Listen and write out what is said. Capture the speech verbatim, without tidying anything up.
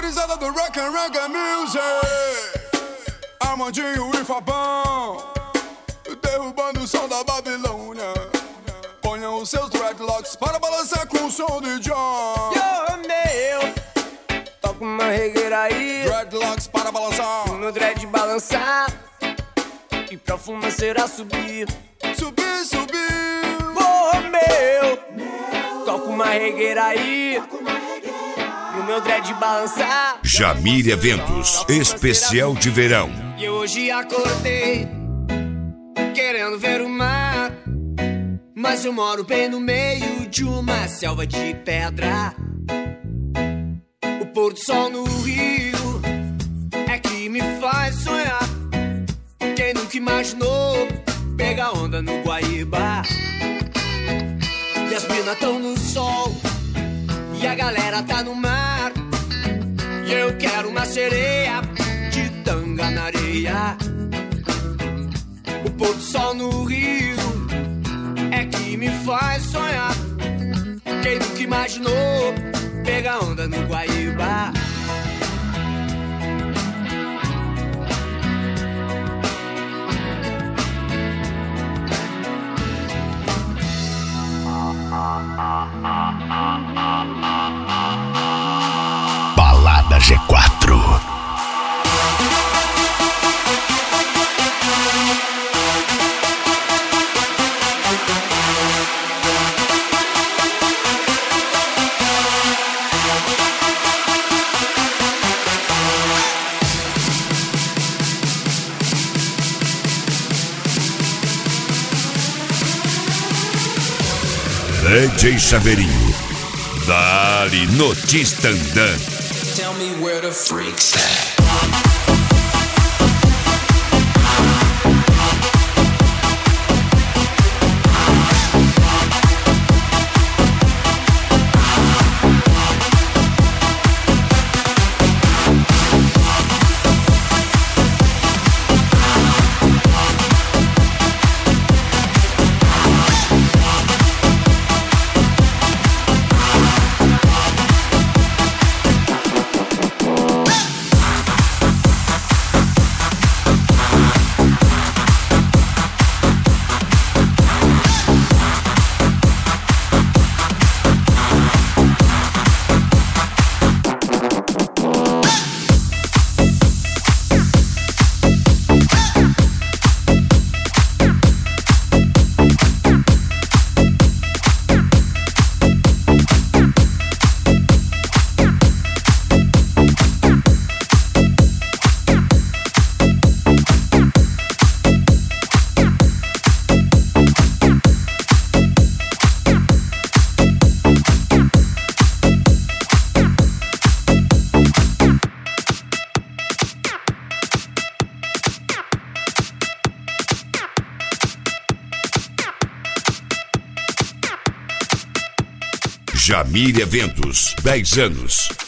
gurizada do Rock and Reggae Music, Armandinho e Fabão, derrubando o som da Babilônia. Ponham os seus dreadlocks para balançar com o som de John. Yo, meu, toca uma regueira aí, Dreadlocks para balançar, no dread balançar e pra fumaceira subir. subir, subir. Oh, meu, toca uma regueira aí, pro meu dread balançar. Jamir Eventos, especial de verão. E hoje acordei querendo ver o mar, mas eu moro bem no meio de uma selva de pedra. O pôr do sol no rio é que me faz sonhar. Quem nunca imaginou pegar onda no Guaíba? E as minas tão no sol e a galera tá no mar, e eu quero uma sereia de tanga na areia. O pôr do sol no rio é que me faz sonhar. Quem nunca imaginou pegar onda no Guaíba? Balada G quatro. D J Chaveirinho, dali no Tistandã. Tell me where the freaks at. Jamir Eventos, dez anos.